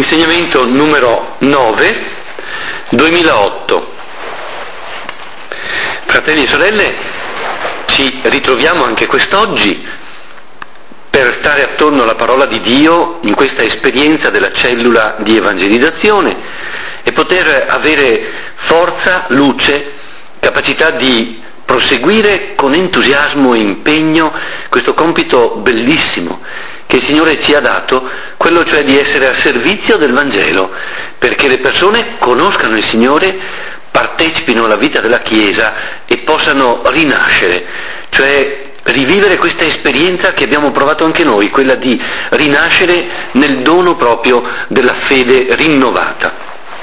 Insegnamento numero 9, 2008. Fratelli e sorelle, ci ritroviamo anche quest'oggi per stare attorno alla parola di Dio in questa esperienza della cellula di evangelizzazione e poter avere forza, luce, capacità di proseguire con entusiasmo e impegno questo compito bellissimo che il Signore ci ha dato, quello cioè di essere a servizio del Vangelo, perché le persone conoscano il Signore, partecipino alla vita della Chiesa e possano rinascere, cioè rivivere questa esperienza che abbiamo provato anche noi, quella di rinascere nel dono proprio della fede rinnovata.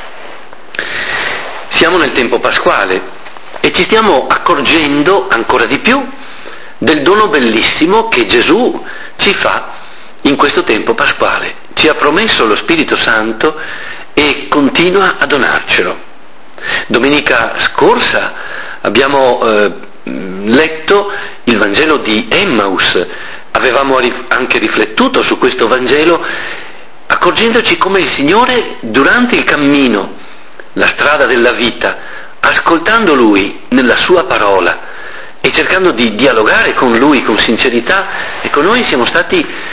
Siamo nel tempo pasquale e ci stiamo accorgendo ancora di più del dono bellissimo che Gesù ci fa in questo tempo pasquale. Ci ha promesso lo Spirito Santo e continua a donarcelo. Domenica scorsa abbiamo letto il Vangelo di Emmaus, avevamo anche riflettuto su questo Vangelo, accorgendoci come il Signore durante il cammino, la strada della vita, ascoltando Lui nella Sua parola e cercando di dialogare con Lui con sincerità, ecco, noi siamo stati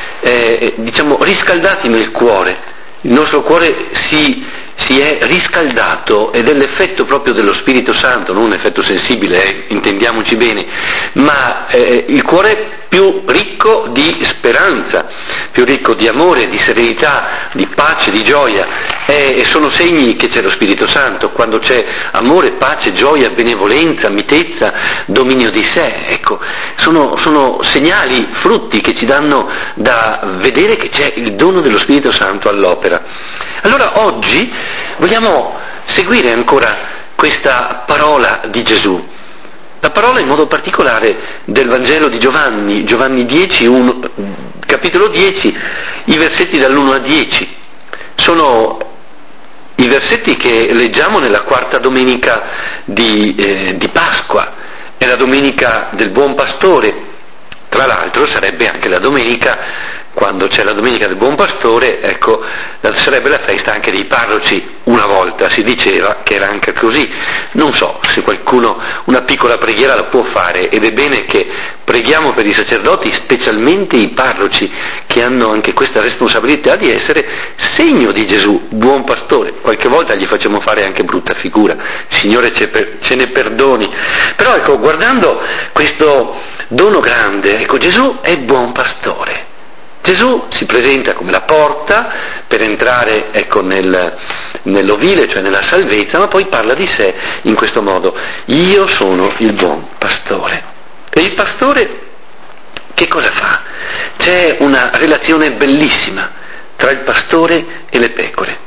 riscaldati nel cuore, il nostro cuore si è riscaldato ed è l'effetto proprio dello Spirito Santo, non un effetto sensibile, intendiamoci bene, ma il cuore più ricco di speranza, più ricco di amore, di serenità, di pace, di gioia, e sono segni che c'è lo Spirito Santo, quando c'è amore, pace, gioia, benevolenza, mitezza, dominio di sé, ecco, sono segnali, frutti che ci danno da vedere che c'è il dono dello Spirito Santo all'opera. Allora oggi vogliamo seguire ancora questa parola di Gesù, la parola in modo particolare del Vangelo di Giovanni 10, capitolo 10, i versetti dall'1 a 10. Sono i versetti che leggiamo nella quarta domenica di Pasqua, è la domenica del Buon Pastore, tra l'altro sarebbe anche la domenica, quando c'è la domenica del Buon Pastore, ecco, sarebbe la festa anche dei parroci. Una volta si diceva che era anche così. Non so se qualcuno una piccola preghiera la può fare, ed è bene che preghiamo per i sacerdoti, specialmente i parroci, che hanno anche questa responsabilità di essere segno di Gesù, Buon Pastore. Qualche volta gli facciamo fare anche brutta figura, il Signore ce ne perdoni. Però ecco, guardando questo dono grande, ecco, Gesù è Buon Pastore. Gesù si presenta come la porta per entrare, ecco, nell'ovile, cioè nella salvezza, ma poi parla di sé in questo modo: io sono il buon pastore. E il pastore che cosa fa? C'è una relazione bellissima tra il pastore e le pecore.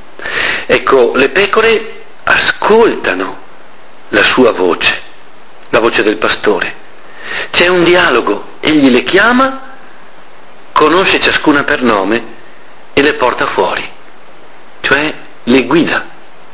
Ecco, le pecore ascoltano la sua voce, la voce del pastore. C'è un dialogo, egli le chiama, conosce ciascuna per nome e le porta fuori, cioè le guida.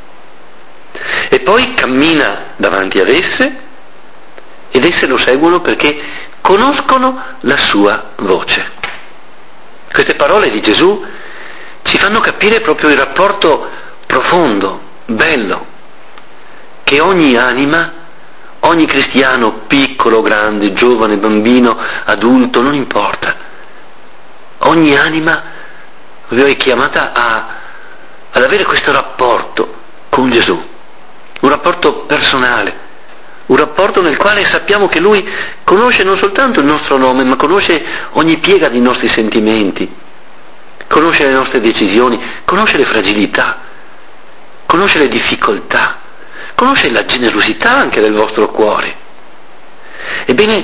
E poi cammina davanti ad esse ed esse lo seguono perché conoscono la sua voce. Queste parole di Gesù ci fanno capire proprio il rapporto profondo, bello, che ogni anima, ogni cristiano, piccolo, grande, giovane, bambino, adulto, non importa, ogni anima è chiamata ad avere questo rapporto con Gesù, un rapporto personale, un rapporto nel quale sappiamo che Lui conosce non soltanto il nostro nome, ma conosce ogni piega dei nostri sentimenti, conosce le nostre decisioni, conosce le fragilità, conosce le difficoltà, conosce la generosità anche del vostro cuore. Ebbene,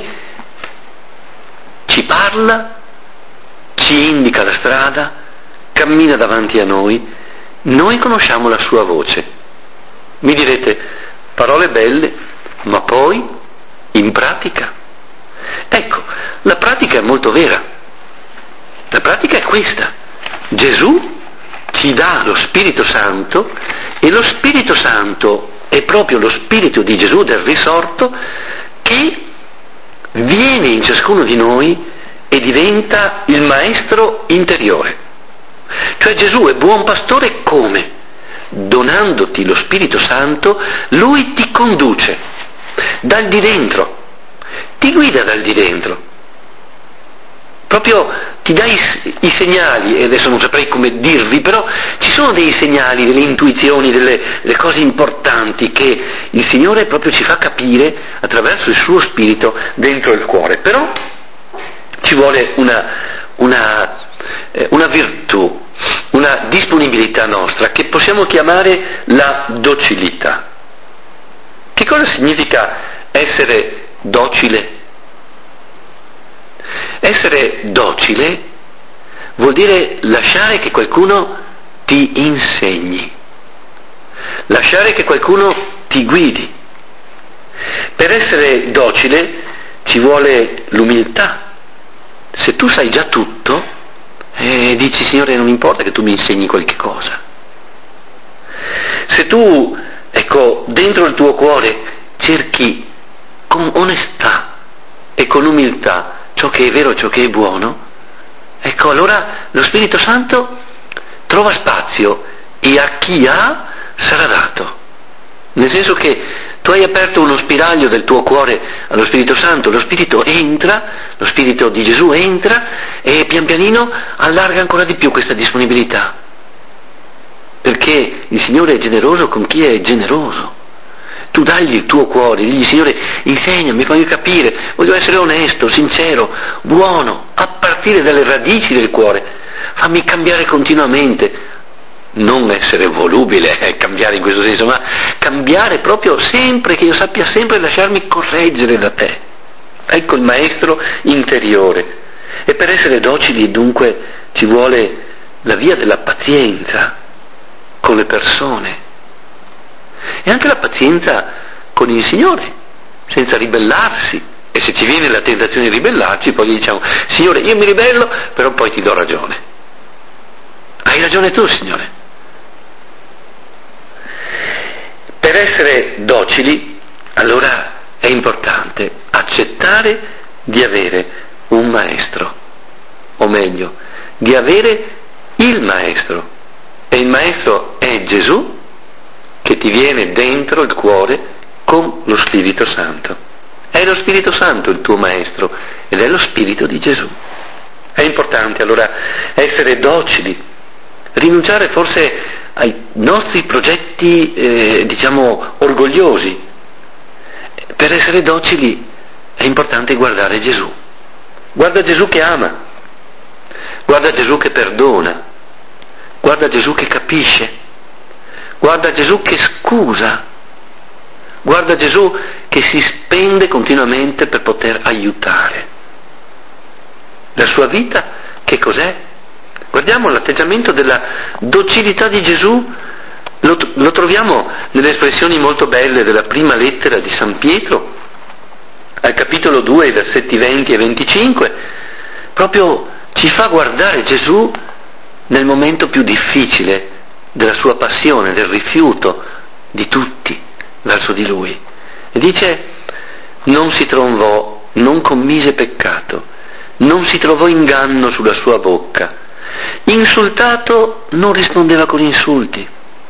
ci parla, ci indica la strada, cammina davanti a noi conosciamo la sua voce. Mi direte, parole belle, ma poi in pratica? Ecco, la pratica è molto vera. La pratica è questa: Gesù ci dà lo Spirito Santo e lo Spirito Santo è proprio lo Spirito di Gesù, del risorto, che viene in ciascuno di noi e diventa il maestro interiore. Cioè Gesù è buon pastore come? Donandoti lo Spirito Santo, Lui ti conduce dal di dentro, ti guida dal di dentro. Proprio ti dà i segnali, e adesso non saprei come dirvi, però ci sono dei segnali, delle intuizioni, delle cose importanti che il Signore proprio ci fa capire attraverso il suo Spirito dentro il cuore. Però ci vuole una virtù, una disponibilità nostra che possiamo chiamare la docilità. Che cosa significa essere docile? Essere docile vuol dire lasciare che qualcuno ti insegni, lasciare che qualcuno ti guidi. Per essere docile ci vuole l'umiltà. Se tu sai già tutto, dici Signore non importa che tu mi insegni qualche cosa. Se tu, dentro il tuo cuore cerchi con onestà e con umiltà ciò che è vero, ciò che è buono, allora lo Spirito Santo trova spazio e a chi ha sarà dato. Nel senso che tu hai aperto uno spiraglio del tuo cuore allo Spirito Santo, lo Spirito entra, lo Spirito di Gesù entra e pian pianino allarga ancora di più questa disponibilità. Perché il Signore è generoso con chi è generoso. Tu dagli il tuo cuore, digli Signore insegnami, fammi capire, voglio essere onesto, sincero, buono, a partire dalle radici del cuore, fammi cambiare continuamente, non essere volubile, cambiare in questo senso, ma cambiare proprio sempre, che io sappia sempre lasciarmi correggere da te. Ecco il maestro interiore. E per essere docili dunque ci vuole la via della pazienza con le persone. E anche la pazienza con il Signore, senza ribellarsi. E se ci viene la tentazione di ribellarci, poi gli diciamo, Signore, io mi ribello, però poi ti do ragione. Hai ragione tu, Signore. Per essere docili, allora è importante accettare di avere un maestro, o meglio, di avere il maestro. E il maestro è Gesù, che ti viene dentro il cuore con lo Spirito Santo. È lo Spirito Santo il tuo maestro ed è lo Spirito di Gesù. È importante allora essere docili, rinunciare forse ai nostri progetti, orgogliosi. Per essere docili è importante guardare Gesù. Guarda Gesù che ama, guarda Gesù che perdona, guarda Gesù che capisce, guarda Gesù che scusa, guarda Gesù che si spende continuamente per poter aiutare. La sua vita che cos'è? Guardiamo l'atteggiamento della docilità di Gesù, lo troviamo nelle espressioni molto belle della prima lettera di San Pietro, al capitolo 2, versetti 20 e 25, proprio ci fa guardare Gesù nel momento più difficile della sua passione, del rifiuto di tutti verso di lui. E dice, non si trovò, non commise peccato, non si trovò inganno sulla sua bocca, insultato non rispondeva con insulti,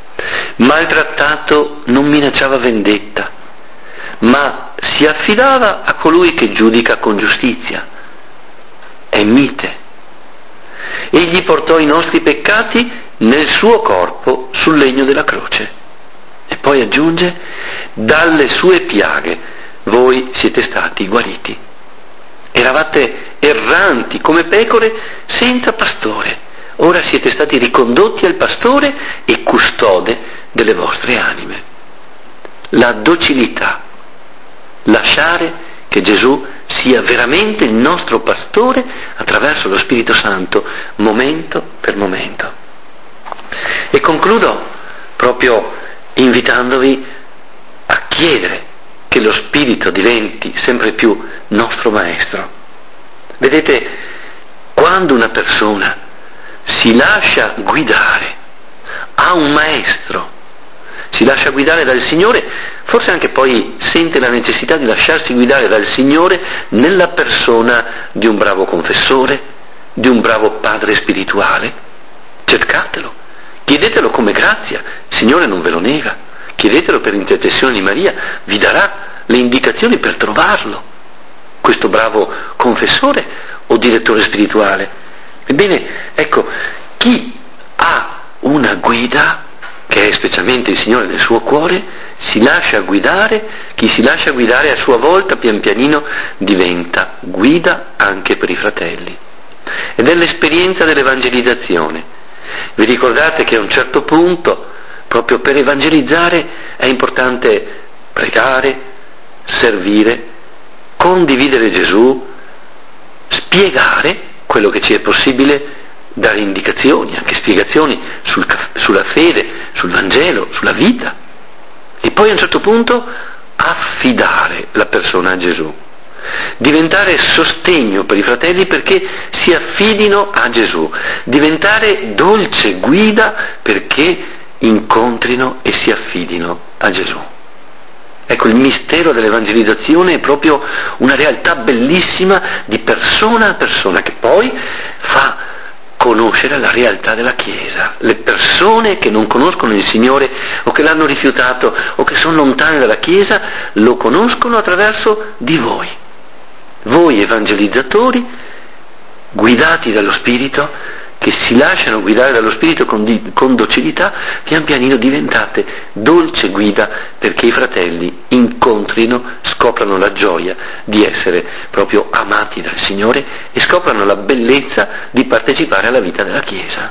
maltrattato non minacciava vendetta, ma si affidava a colui che giudica con giustizia. È mite. Egli portò i nostri peccati nel suo corpo sul legno della croce. E poi aggiunge, dalle sue piaghe voi siete stati guariti. Eravate erranti come pecore senza pastore, ora siete stati ricondotti al pastore e custode delle vostre anime. La docilità, lasciare che Gesù sia veramente il nostro pastore attraverso lo Spirito Santo, momento per momento. E concludo proprio invitandovi a chiedere che lo Spirito diventi sempre più nostro maestro. Vedete, quando una persona si lascia guidare, ha un maestro, si lascia guidare dal Signore, forse anche poi sente la necessità di lasciarsi guidare dal Signore nella persona di un bravo confessore, di un bravo padre spirituale, cercatelo, chiedetelo come grazia, il Signore non ve lo nega, chiedetelo per intercessione di Maria, vi darà le indicazioni per trovarlo, questo bravo confessore o direttore spirituale. Ebbene, ecco, chi ha una guida, che è specialmente il Signore nel suo cuore, si lascia guidare, chi si lascia guidare a sua volta pian pianino diventa guida anche per i fratelli. Ed è l'esperienza dell'evangelizzazione. Vi ricordate che a un certo punto, proprio per evangelizzare, è importante pregare, servire, condividere Gesù, spiegare quello che ci è possibile, dare indicazioni, anche spiegazioni sulla fede, sul Vangelo, sulla vita. E poi a un certo punto affidare la persona a Gesù, diventare sostegno per i fratelli perché si affidino a Gesù, diventare dolce guida perché incontrino e si affidino a Gesù. Ecco, il mistero dell'evangelizzazione è proprio una realtà bellissima di persona a persona che poi fa conoscere la realtà della Chiesa. Le persone che non conoscono il Signore o che l'hanno rifiutato o che sono lontane dalla Chiesa lo conoscono attraverso di voi. Voi evangelizzatori, guidati dallo Spirito, che si lasciano guidare dallo Spirito con docilità, pian pianino diventate dolce guida perché i fratelli incontrino, scoprano la gioia di essere proprio amati dal Signore e scoprano la bellezza di partecipare alla vita della Chiesa.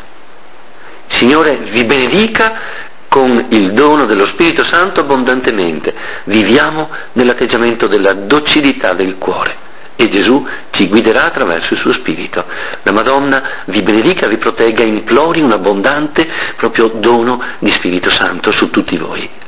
Il Signore vi benedica con il dono dello Spirito Santo abbondantemente. Viviamo nell'atteggiamento della docilità del cuore. E Gesù ci guiderà attraverso il suo Spirito. La Madonna vi benedica, vi protegga, implori un abbondante proprio dono di Spirito Santo su tutti voi.